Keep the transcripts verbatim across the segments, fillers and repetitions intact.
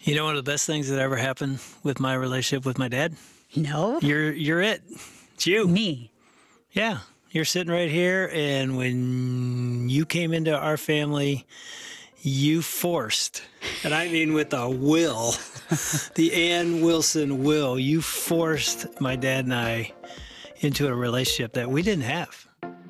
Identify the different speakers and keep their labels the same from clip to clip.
Speaker 1: You know, one of the best things that ever happened with my relationship with my dad?
Speaker 2: No.
Speaker 1: You're you're it. It's you.
Speaker 2: Me.
Speaker 1: Yeah. You're sitting right here, and when you came into our family, you forced, and I mean with a will, the Ann Wilson will, you forced my dad and I into a relationship that we didn't have.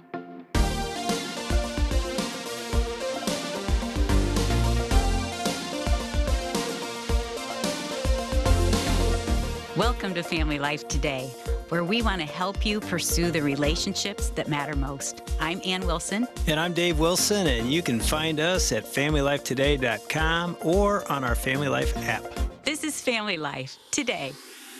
Speaker 2: Welcome to Family Life Today, where we want to help you pursue the relationships that matter most. I'm Ann Wilson.
Speaker 1: And I'm Dave Wilson, and you can find us at family life today dot com or on our Family Life app.
Speaker 2: This is Family Life Today.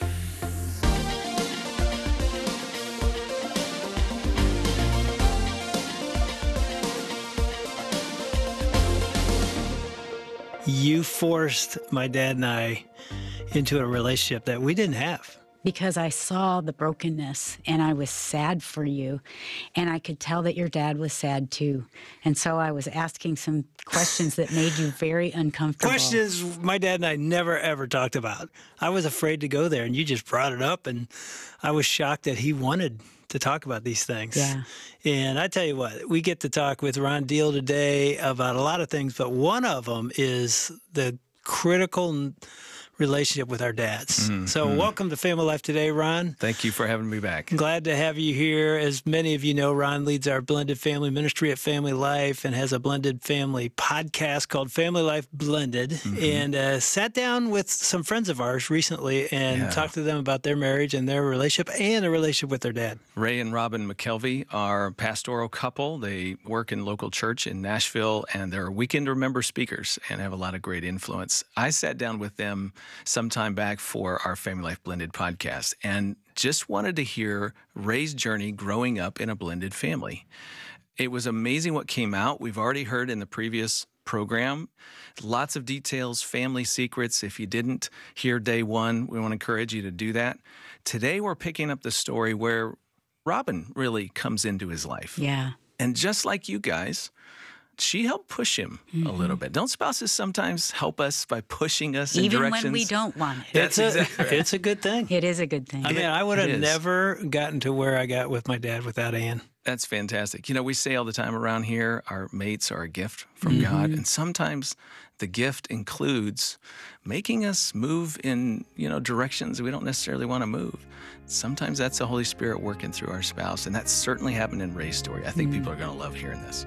Speaker 1: You forced my dad and I into a relationship that we didn't have.
Speaker 2: Because I saw the brokenness and I was sad for you. And I could tell that your dad was sad too. And so I was asking some questions that made you very uncomfortable.
Speaker 1: Questions my dad and I never, ever talked about. I was afraid to go there, and you just brought it up, and I was shocked that he wanted to talk about these things.
Speaker 2: Yeah.
Speaker 1: And I tell you what, we get to talk with Ron Deal today about a lot of things, but one of them is the critical relationship with our dads. Mm-hmm. So welcome to Family Life Today, Ron.
Speaker 3: Thank you for having me back.
Speaker 1: Glad to have you here. As many of you know, Ron leads our blended family ministry at Family Life and has a blended family podcast called Family Life Blended, mm-hmm. and uh, sat down with some friends of ours recently and yeah. talked to them about their marriage and their relationship and their relationship with their dad.
Speaker 3: Ray and Robin McKelvey are a pastoral couple. They work in local church in Nashville, and they're weekend remember speakers and have a lot of great influence. I sat down with them some time back for our Family Life Blended podcast and just wanted to hear Ray's journey growing up in a blended family. It was amazing what came out. We've already heard in the previous program, lots of details, family secrets. If you didn't hear day one, we want to encourage you to do that. Today, we're picking up the story where Robin really comes into his life.
Speaker 2: Yeah.
Speaker 3: And just like you guys, she helped push him mm-hmm. a little bit. Don't spouses sometimes help us by pushing us in
Speaker 2: Even
Speaker 3: directions?
Speaker 2: Even when we don't want it.
Speaker 1: That's
Speaker 3: That's
Speaker 1: a,
Speaker 3: exactly right.
Speaker 1: It's a good thing.
Speaker 2: It is a good thing.
Speaker 1: I mean, I would have never gotten to where I got with my dad without Ann.
Speaker 3: That's fantastic. You know, we say all the time around here, our mates are a gift from mm-hmm. God. And sometimes the gift includes making us move in, you know, directions we don't necessarily want to move. Sometimes that's the Holy Spirit working through our spouse. And that's certainly happened in Ray's story. I think mm-hmm. people are going to love hearing this.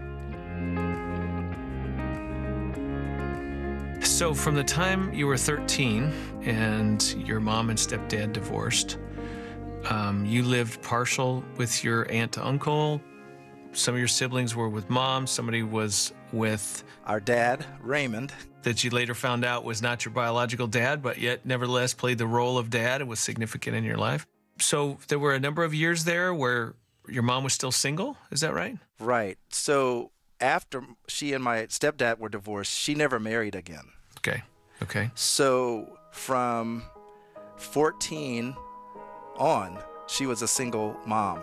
Speaker 4: So from the time you were thirteen and your mom and stepdad divorced, um, you lived partial with your aunt to uncle. Some of your siblings were with mom. Somebody was with
Speaker 5: our dad, Raymond,
Speaker 4: that you later found out was not your biological dad, but yet nevertheless played the role of dad and was significant in your life. So there were a number of years there where your mom was still single. Is that right?
Speaker 5: Right. So after she and my stepdad were divorced, she never married again.
Speaker 4: Okay. Okay.
Speaker 5: So from fourteen on, she was a single mom.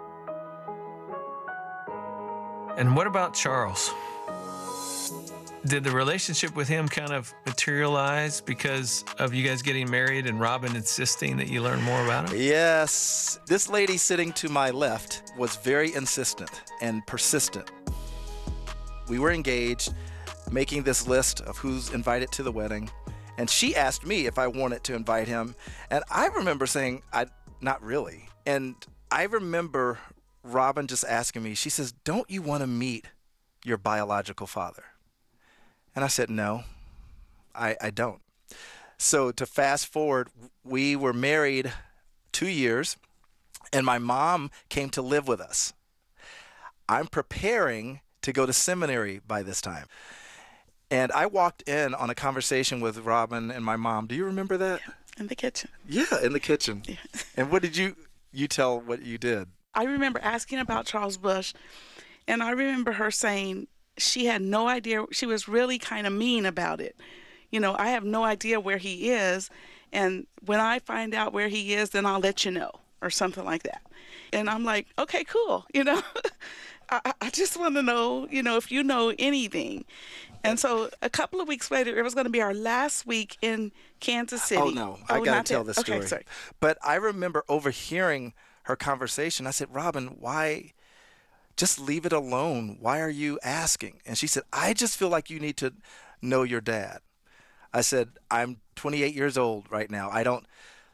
Speaker 4: And what about Charles? Did the relationship with him kind of materialize because of you guys getting married and Robin insisting that you learn more about him?
Speaker 5: Yes. This lady sitting to my left was very insistent and persistent. We were engaged, making this list of who's invited to the wedding. And she asked me if I wanted to invite him. And I remember saying, I not really. And I remember Robin just asking me, she says, don't you want to meet your biological father? And I said, no, I, I don't. So to fast forward, we were married two years, and my mom came to live with us. I'm preparing to go to seminary by this time. And I walked in on a conversation with Robin and my mom. Do you remember that?
Speaker 6: Yeah, in the kitchen.
Speaker 5: Yeah, in the kitchen.
Speaker 6: Yeah.
Speaker 5: And what did you, you tell what you did?
Speaker 6: I remember asking about Charles Bush, and I remember her saying she had no idea. She was really kind of mean about it. You know, I have no idea where he is, and when I find out where he is, then I'll let you know, or something like that. And I'm like, okay, cool, you know. I, I just want to know, you know, if you know anything. And so a couple of weeks later, it was going to be our last week in Kansas City.
Speaker 5: Oh, no. I got
Speaker 6: not
Speaker 5: to tell
Speaker 6: yet.
Speaker 5: this
Speaker 6: Okay,
Speaker 5: story.
Speaker 6: sorry.
Speaker 5: But I remember overhearing her conversation. I said, Robin, why just leave it alone? Why are you asking? And she said, I just feel like you need to know your dad. I said, I'm twenty-eight years old right now. I don't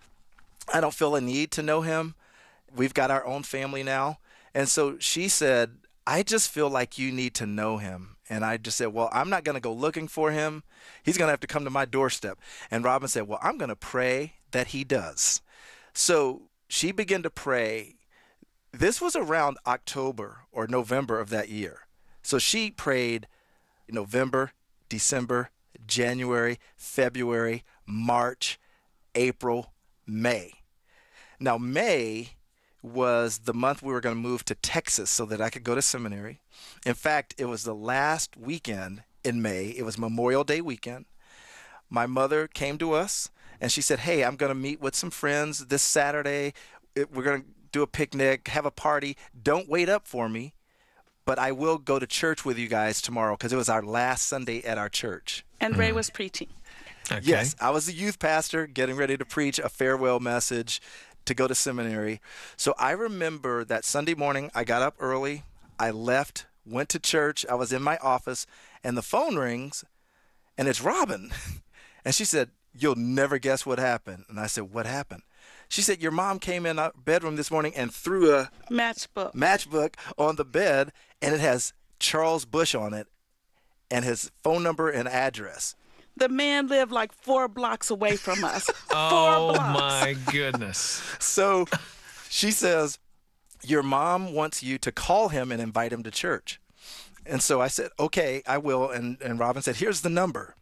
Speaker 5: I don't feel a need to know him. We've got our own family now. And so she said, I just feel like you need to know him. And I just said, well, I'm not going to go looking for him. He's going to have to come to my doorstep. And Robin said, well, I'm going to pray that he does. So she began to pray. This was around October or November of that year. So she prayed November, December, January, February, March, April, May. Now, May was the month we were going to move to Texas so that I could go to seminary. In fact, it was the last weekend in May. It was Memorial Day weekend. My mother came to us and she said, hey, I'm going to meet with some friends this Saturday. It, we're going to do a picnic, have a party. Don't wait up for me, but I will go to church with you guys tomorrow because it was our last Sunday at our church.
Speaker 6: And Ray was preaching.
Speaker 4: Okay.
Speaker 5: Yes, I was the youth pastor getting ready to preach a farewell message to go to seminary. So I remember that Sunday morning, I got up early, I left, went to church, I was in my office, and the phone rings, and it's Robin. And she said, you'll never guess what happened. And I said, what happened? She said, your mom came in our bedroom this morning and threw a
Speaker 6: Matchbook.
Speaker 5: matchbook on the bed, and it has Charles Bush on it and his phone number and address.
Speaker 6: The man lived like four blocks away from us.
Speaker 4: Oh,
Speaker 6: four blocks.
Speaker 4: my goodness.
Speaker 5: So she says, your mom wants you to call him and invite him to church. And so I said, okay, I will. And, and Robin said, here's the number.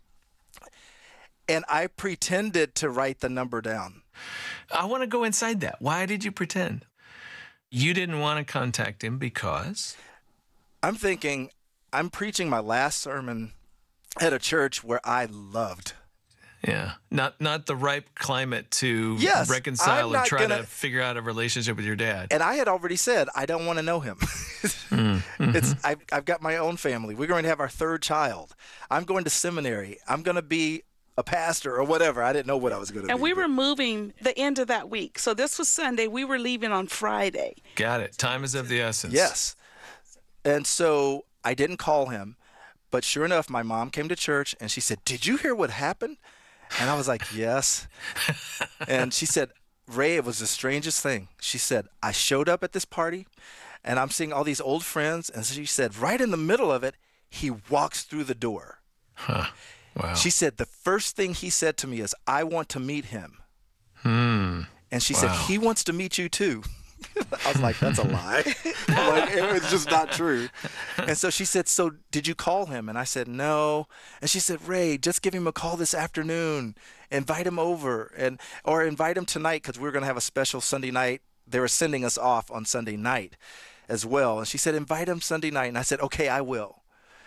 Speaker 5: And I pretended to write the number down.
Speaker 4: I want to go inside that. Why did you pretend? You didn't want to contact him because?
Speaker 5: I'm thinking, I'm preaching my last sermon at a church where I loved.
Speaker 4: Yeah, not not the ripe climate to
Speaker 5: Yes,
Speaker 4: reconcile
Speaker 5: I'm
Speaker 4: and
Speaker 5: not
Speaker 4: try
Speaker 5: gonna-
Speaker 4: to figure out a relationship with your dad.
Speaker 5: And I had already said, I don't want to know him. It's I've, I've got my own family. We're going to have our third child. I'm going to seminary. I'm going to be a pastor or whatever. I didn't know what I was going to be.
Speaker 6: And we
Speaker 5: but-
Speaker 6: were moving the end of that week. So this was Sunday. We were leaving on Friday.
Speaker 4: Got it. Time is of the essence.
Speaker 5: Yes. And so I didn't call him. But sure enough, my mom came to church and she said, did you hear what happened? And I was like, yes. And she said, Ray, it was the strangest thing. She said, I showed up at this party and I'm seeing all these old friends. And she said, right in the middle of it, he walks through the door.
Speaker 4: Huh. Wow.
Speaker 5: She said, the first thing he said to me is, I want to meet him.
Speaker 4: Hmm.
Speaker 5: And she
Speaker 4: Wow.
Speaker 5: said, he wants to meet you too. I was like, that's a lie. Like, it was just not true. And so she said, so did you call him? And I said, no. And she said, Ray, just give him a call this afternoon. Invite him over and or invite him tonight because we we're going to have a special Sunday night. They were sending us off on Sunday night as well. And she said, invite him Sunday night. And I said, okay, I will.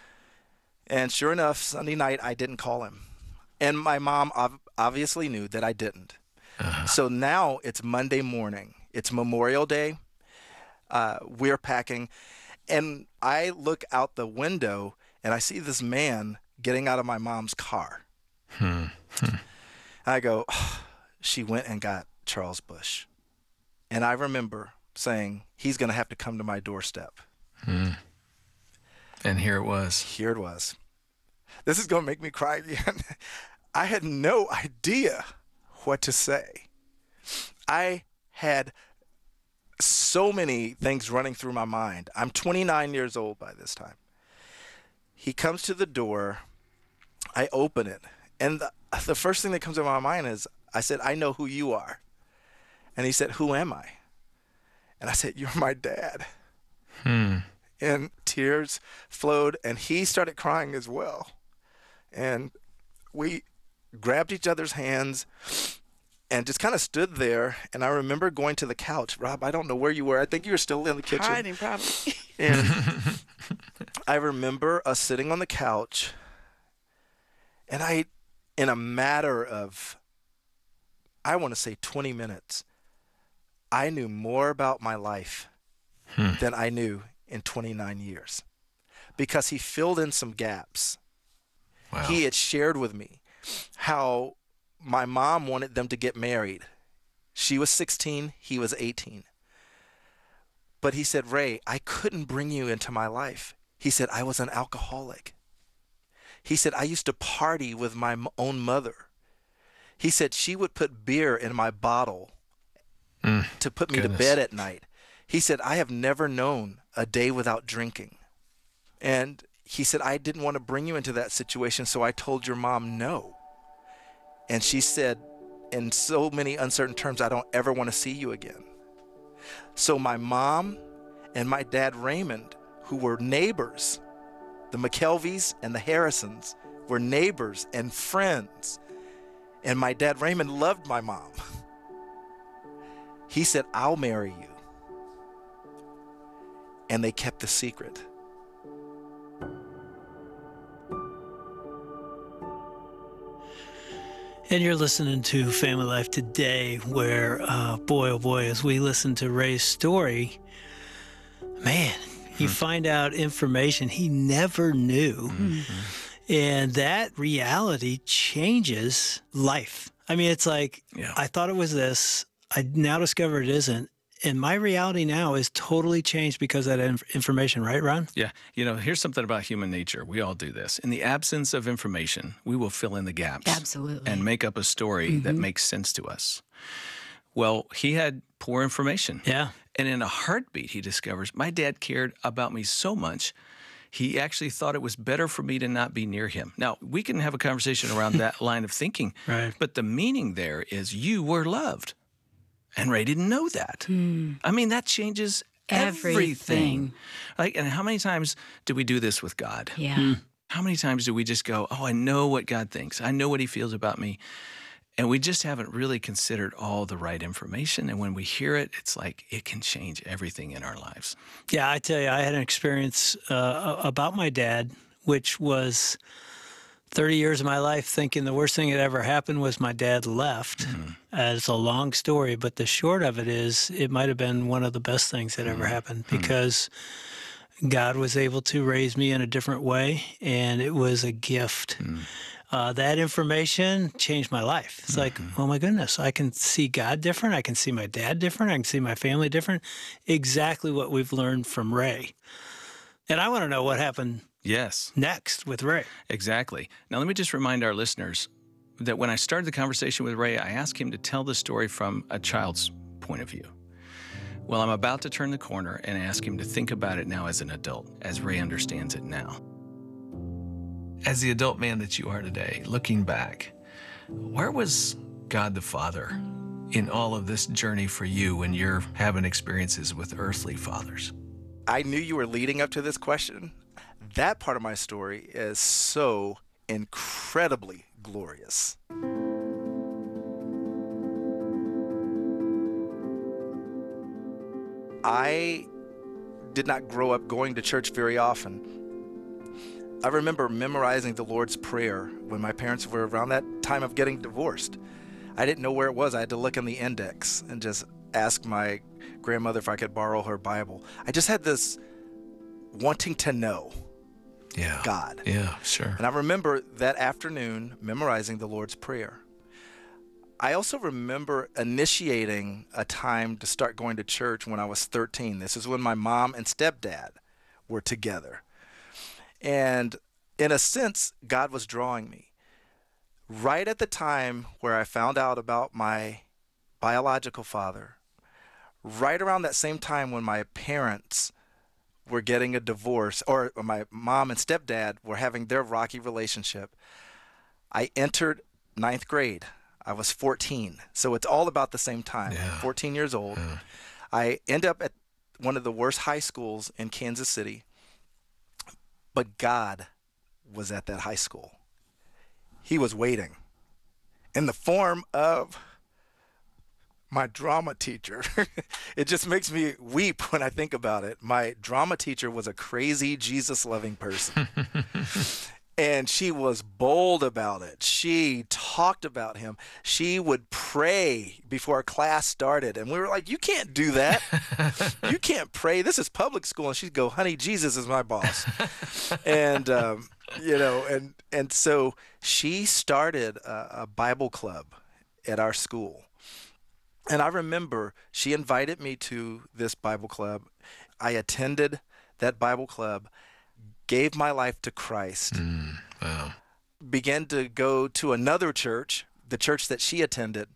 Speaker 5: And sure enough, Sunday night, I didn't call him. And my mom ob- obviously knew that I didn't. Uh-huh. So now it's Monday morning. It's Memorial Day. Uh, we're packing. And I look out the window and I see this man getting out of my mom's car.
Speaker 4: Hmm. Hmm.
Speaker 5: I go, oh, she went and got Charles Bush. And I remember saying, he's going to have to come to my doorstep.
Speaker 4: Hmm. And here it was.
Speaker 5: Here it was. This is going to make me cry again. I had no idea what to say. I had so many things running through my mind. I'm twenty-nine years old by this time. He comes to the door. I open it. And the, the first thing that comes to my mind is, I said, I know who you are. And he said, who am I? And I said, you're my dad.
Speaker 4: Hmm.
Speaker 5: And tears flowed, and he started crying as well. And we grabbed each other's hands and just kind of stood there. And I remember going to the couch. Rob, I don't know where you were. I think you were still in the kitchen.
Speaker 6: Hiding, probably.
Speaker 5: And I remember us sitting on the couch, and I, in a matter of, I want to say twenty minutes, I knew more about my life
Speaker 4: Hmm.
Speaker 5: than I knew in twenty-nine years, because he filled in some gaps
Speaker 4: Wow.
Speaker 5: He had shared with me how my mom wanted them to get married. She was sixteen, he was eighteen. But he said, Ray, I couldn't bring you into my life. He said, I was an alcoholic. He said, I used to party with my own mother. He said, she would put beer in my bottle mm, to put me goodness. to bed at night. He said, I have never known a day without drinking. And he said, I didn't want to bring you into that situation, so I told your mom no. And she said, in so many uncertain terms, I don't ever want to see you again. So my mom and my dad Raymond, who were neighbors, the McKelveys and the Harrisons were neighbors and friends. And my dad Raymond loved my mom. He said, I'll marry you. And they kept the secret.
Speaker 1: And you're listening to Family Life Today, where, uh, boy, oh boy, as we listen to Ray's story, man, you hmm. find out information he never knew. Mm-hmm. And that reality changes life. I mean, it's like, yeah. I thought it was this. I now discover it isn't. And my reality now is totally changed because of that inf- information, right, Ron?
Speaker 3: Yeah. You know, here's something about human nature. We all do this. In the absence of information, we will fill in the gaps.
Speaker 2: Absolutely.
Speaker 3: And make up a story mm-hmm. that makes sense to us. Well, he had poor information.
Speaker 1: Yeah.
Speaker 3: And in a heartbeat, he discovers, my dad cared about me so much, he actually thought it was better for me to not be near him. Now, we can have a conversation around that line of thinking.
Speaker 1: Right.
Speaker 3: But the meaning there is you were loved. And Ray didn't know that. Hmm. I mean, that changes everything. everything. Like, and how many times do we do this with God?
Speaker 2: Yeah. Hmm.
Speaker 3: How many times do we just go, oh, I know what God thinks. I know what he feels about me. And we just haven't really considered all the right information. And when we hear it, it's like it can change everything in our lives.
Speaker 1: Yeah, I tell you, I had an experience uh, about my dad, which was thirty years of my life thinking the worst thing that ever happened was my dad left. Mm-hmm. Uh, it's a long story, but the short of it is it might have been one of the best things that mm-hmm. ever happened because mm-hmm. God was able to raise me in a different way, and it was a gift. Mm-hmm. Uh, that information changed my life. It's mm-hmm. like, oh my goodness, I can see God different. I can see my dad different. I can see my family different. Exactly what we've learned from Ray. And I want to know what happened
Speaker 3: Yes.
Speaker 1: next with Ray.
Speaker 3: Exactly. Now, let me just remind our listeners that when I started the conversation with Ray, I asked him to tell the story from a child's point of view. Well, I'm about to turn the corner and ask him to think about it now as an adult, as Ray understands it now.
Speaker 4: As the adult man that you are today, looking back, where was God the Father in all of this journey for you when you're having experiences with earthly fathers?
Speaker 5: I knew you were leading up to this question. That part of my story is so incredibly glorious. I did not grow up going to church very often. I remember memorizing the Lord's Prayer when my parents were around that time of getting divorced. I didn't know where it was. I had to look in the index and just ask my grandmother if I could borrow her Bible. I just had this wanting to know.
Speaker 4: Yeah.
Speaker 5: God.
Speaker 4: Yeah, sure.
Speaker 5: And I remember that afternoon memorizing the Lord's Prayer. I also remember initiating a time to start going to church when I was thirteen. This is when my mom and stepdad were together. And in a sense, God was drawing me. Right at the time where I found out about my biological father, right around that same time when my parents were getting a divorce, or my mom and stepdad were having their rocky relationship, I entered ninth grade. I was fourteen. So it's all about the same time.
Speaker 4: Yeah.
Speaker 5: fourteen years old.
Speaker 4: Yeah.
Speaker 5: I end up at one of the worst high schools in Kansas City. But God was at that high school. He was waiting in the form of my drama teacher. It just makes me weep when I think about it. My drama teacher was a crazy, Jesus-loving person. And she was bold about it. She talked about him. She would pray before class started. And we were like, you can't do that. You can't pray. This is public school. And she'd go, honey, Jesus is my boss. And um, you know, and and so she started a, a Bible club at our school. And I remember she invited me to this Bible club. I attended that Bible club, gave my life to Christ,
Speaker 4: Mm, wow.
Speaker 5: began to go to another church, the church that she attended,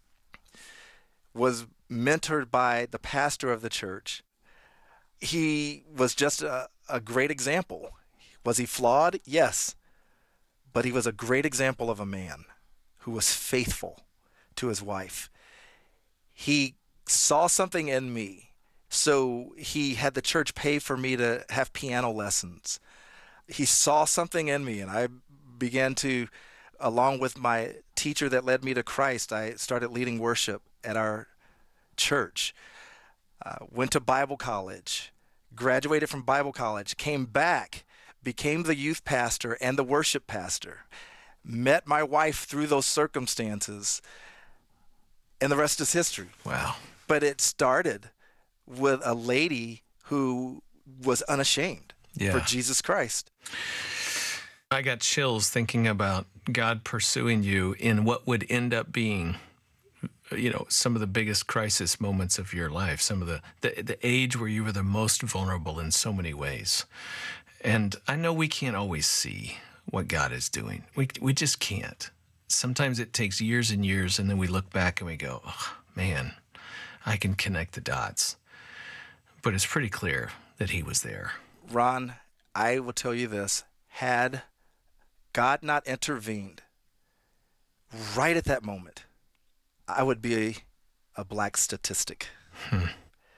Speaker 5: was mentored by the pastor of the church. He was just a, a great example. Was he flawed? Yes. But he was a great example of a man who was faithful to his wife. He saw something in me, so he had the church pay for me to have piano lessons. He saw something in me, and I began to, along with my teacher that led me to Christ, I started leading worship at our church. Uh, went to Bible college, graduated from Bible college, came back, became the youth pastor and the worship pastor, met my wife through those circumstances, and the rest is history.
Speaker 4: Wow.
Speaker 5: But it started with a lady who was unashamed
Speaker 4: Yeah.
Speaker 5: for Jesus Christ.
Speaker 4: I got chills thinking about God pursuing you in what would end up being, you know, some of the biggest crisis moments of your life, some of the, the, the age where you were the most vulnerable in so many ways. And I know we can't always see what God is doing. We, we just can't. Sometimes it takes years and years, and then we look back and we go, oh, man, I can connect the dots. But it's pretty clear that he was there.
Speaker 5: Ron, I will tell you this. Had God not intervened right at that moment, I would be a, a black statistic.
Speaker 4: Hmm.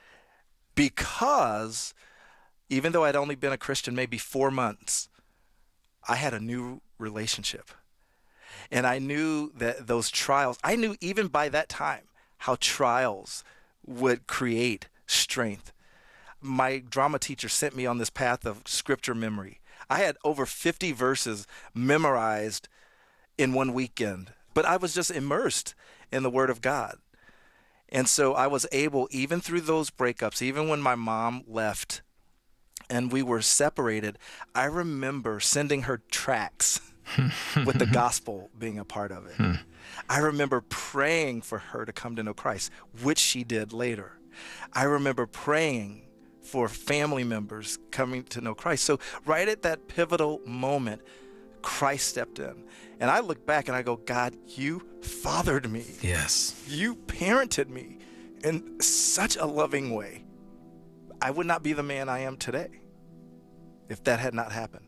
Speaker 5: Because even though I'd only been a Christian maybe four months, I had a new relationship. And I knew that those trials, I knew even by that time how trials would create strength. My drama teacher sent me on this path of scripture memory. I had over fifty verses memorized in one weekend, but I was just immersed in the Word of God. And so I was able, even through those breakups, even when my mom left and we were separated, I remember sending her tracts with the gospel being a part of it. I remember praying for her to come to know Christ, which she did later. I remember praying for family members coming to know Christ. So right at that pivotal moment, Christ stepped in. And I look back and I go, God, you fathered me.
Speaker 4: Yes.
Speaker 5: You parented me in such a loving way. I would not be the man I am today if that had not happened.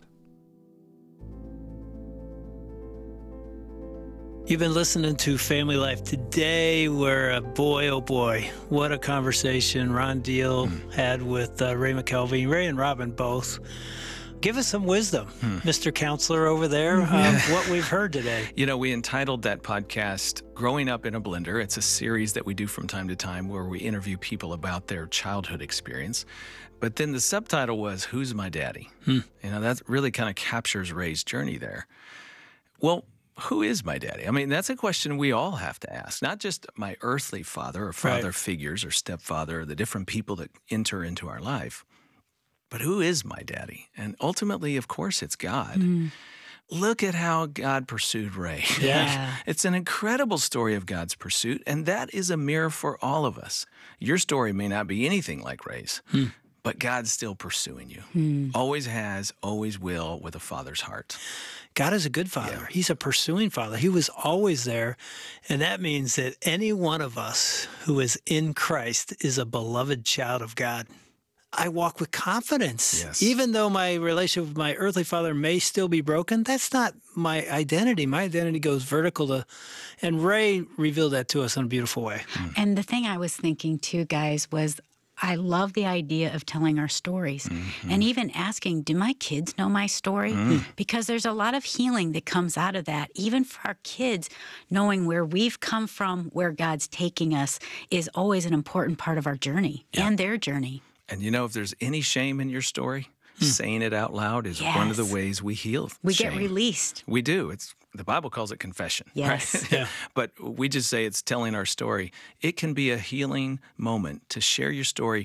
Speaker 1: You've been listening to Family Life. Today, we're a boy, oh boy, what a conversation Ron Deal mm. had with uh, Ray McKelvey, Ray and Robin both. Give us some wisdom, hmm. Mister Counselor over there, uh, what we've heard today.
Speaker 3: You know, we entitled that podcast Growing Up in a Blender. It's a series that we do from time to time where we interview people about their childhood experience. But then the subtitle was, Who's My Daddy? Hmm. You know, that really kind of captures Ray's journey there. Well, who is my daddy? I mean, that's a question we all have to ask, not just my earthly father or father
Speaker 1: right.
Speaker 3: figures or stepfather or the different people that enter into our life. But who is my daddy? And ultimately, of course, it's God. Mm. Look at how God pursued Ray.
Speaker 2: Yeah.
Speaker 3: It's an incredible story of God's pursuit, and that is a mirror for all of us. Your story may not be anything like Ray's, hmm. but God's still pursuing you. Hmm. Always has, always will, with a father's heart.
Speaker 1: God is a good father. Yeah. He's a pursuing father. He was always there, and that means that any one of us who is in Christ is a beloved child of God. I walk with confidence.
Speaker 3: Yes.
Speaker 1: Even though my relationship with my earthly father may still be broken, that's not my identity. My identity goes vertical to, and Ray revealed that to us in a beautiful way.
Speaker 2: Mm. And the thing I was thinking too, guys, was I love the idea of telling our stories mm-hmm. and even asking, do my kids know my story? Mm. Because there's a lot of healing that comes out of that. Even for our kids, knowing where we've come from, where God's taking us is always an important part of our journey yeah. and their journey.
Speaker 3: And you know, if there's any shame in your story, hmm. saying it out loud is
Speaker 2: yes.
Speaker 3: one of the ways we heal
Speaker 2: We
Speaker 3: shame.
Speaker 2: get released.
Speaker 3: We do. It's the Bible calls it confession.
Speaker 2: Yes.
Speaker 3: Right?
Speaker 1: Yeah.
Speaker 3: But we just say it's telling our story. It can be a healing moment to share your story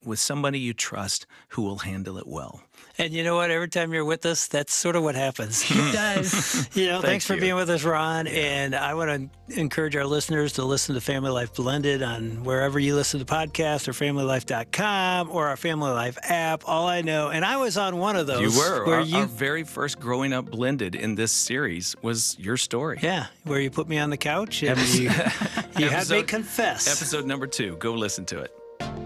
Speaker 3: with somebody you trust who will handle it well.
Speaker 1: And you know what? Every time you're with us, that's sort of what happens.
Speaker 2: It does.
Speaker 1: You know,
Speaker 3: Thank
Speaker 1: thanks for
Speaker 3: you.
Speaker 1: being with us, Ron. Yeah. And I want to encourage our listeners to listen to Family Life Blended on wherever you listen to podcasts, or family life dot com, or our Family Life app. All I know, and I was on one of those.
Speaker 3: You were.
Speaker 1: Where
Speaker 3: Our,
Speaker 1: you,
Speaker 3: our very first Growing Up Blended in this series was your story.
Speaker 1: Yeah, where you put me on the couch and you, you had me confess.
Speaker 3: Episode number two. Go listen to it.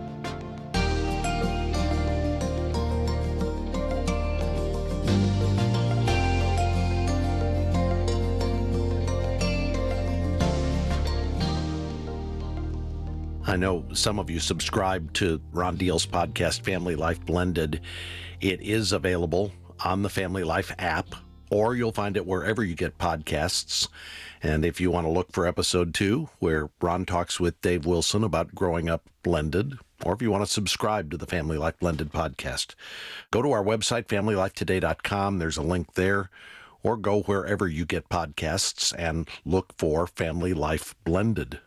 Speaker 7: I know some of you subscribe to Ron Deal's podcast, Family Life Blended. It is available on the Family Life app, or you'll find it wherever you get podcasts. And if you want to look for episode two, where Ron talks with Dave Wilson about growing up blended, or if you want to subscribe to the Family Life Blended podcast, go to our website, family life today dot com. There's a link there, or go wherever you get podcasts and look for Family Life Blended.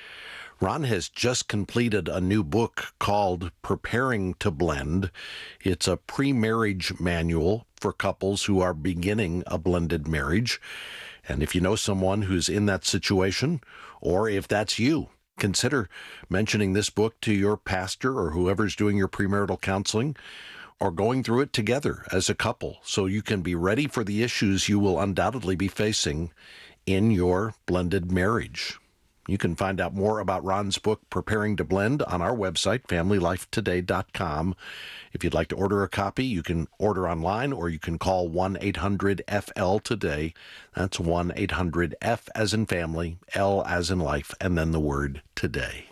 Speaker 7: Ron has just completed a new book called Preparing to Blend. It's a pre-marriage manual for couples who are beginning a blended marriage. And if you know someone who's in that situation, or if that's you, consider mentioning this book to your pastor or whoever's doing your premarital counseling, or going through it together as a couple so you can be ready for the issues you will undoubtedly be facing in your blended marriage. You can find out more about Ron's book, Preparing to Blend, on our website, family life today dot com. If you'd like to order a copy, you can order online, or you can call one eight hundred F L today. That's one eight hundred F as in family, L as in life, and then the word today.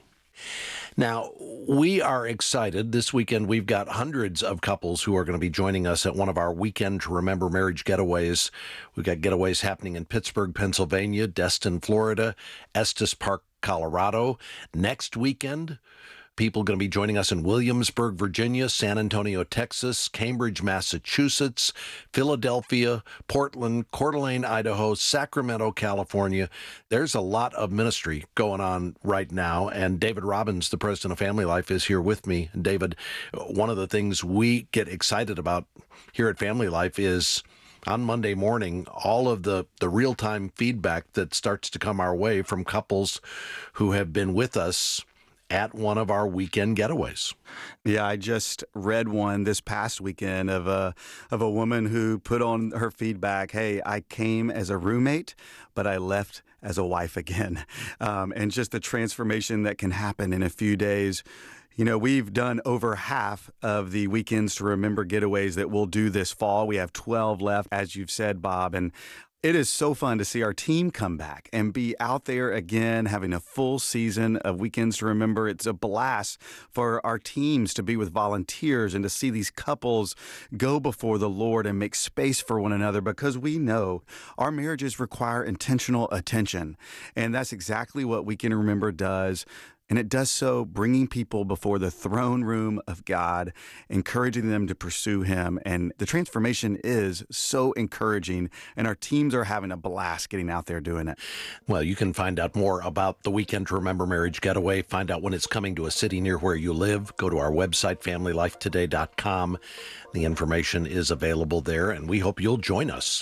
Speaker 7: Now, we are excited. This weekend, we've got hundreds of couples who are going to be joining us at one of our Weekend to Remember marriage getaways. We've got getaways happening in Pittsburgh, Pennsylvania, Destin, Florida, Estes Park, Colorado. Next weekend, people going to be joining us in Williamsburg, Virginia, San Antonio, Texas, Cambridge, Massachusetts, Philadelphia, Portland, Coeur d'Alene, Idaho, Sacramento, California. There's a lot of ministry going on right now, and David Robbins, the president of Family Life, is here with me. David, one of the things we get excited about here at Family Life is on Monday morning, all of the, the real-time feedback that starts to come our way from couples who have been with us at one of our weekend getaways.
Speaker 8: Yeah, I just read one this past weekend of a of a woman who put on her feedback, hey, I came as a roommate, but I left as a wife again. Um, and just the transformation that can happen in a few days. You know, we've done over half of the Weekends to Remember getaways that we'll do this fall. We have twelve left, as you've said, Bob. And it is so fun to see our team come back and be out there again, having a full season of Weekends to Remember. It's a blast for our teams to be with volunteers and to see these couples go before the Lord and make space for one another, because we know our marriages require intentional attention. And that's exactly what Weekend to Remember does. And it does so bringing people before the throne room of God, encouraging them to pursue Him. And the transformation is so encouraging, and our teams are having a blast getting out there doing it.
Speaker 7: Well, you can find out more about the Weekend to Remember Marriage Getaway, find out when it's coming to a city near where you live. Go to our website, family life today dot com. The information is available there, and we hope you'll join us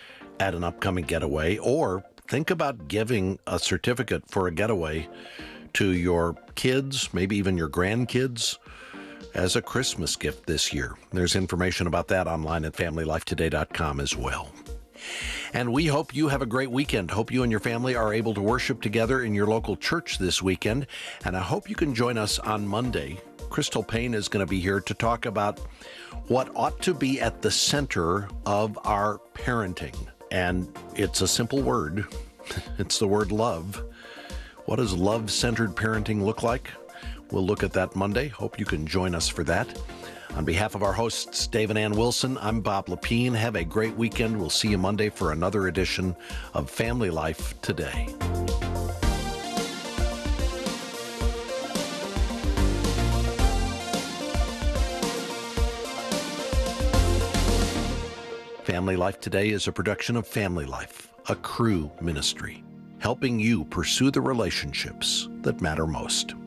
Speaker 7: at an upcoming getaway, or think about giving a certificate for a getaway to your kids, maybe even your grandkids, as a Christmas gift this year. There's information about that online at family life today dot com as well. And we hope you have a great weekend. Hope you and your family are able to worship together in your local church this weekend. And I hope you can join us on Monday. Crystal Payne is going to be here to talk about what ought to be at the center of our parenting. And it's a simple word. It's the word love. What does love-centered parenting look like? We'll look at that Monday. Hope you can join us for that. On behalf of our hosts, Dave and Ann Wilson, I'm Bob Lepine. Have a great weekend. We'll see you Monday for another edition of Family Life Today. Family Life Today is a production of Family Life, a Cru ministry, helping you pursue the relationships that matter most.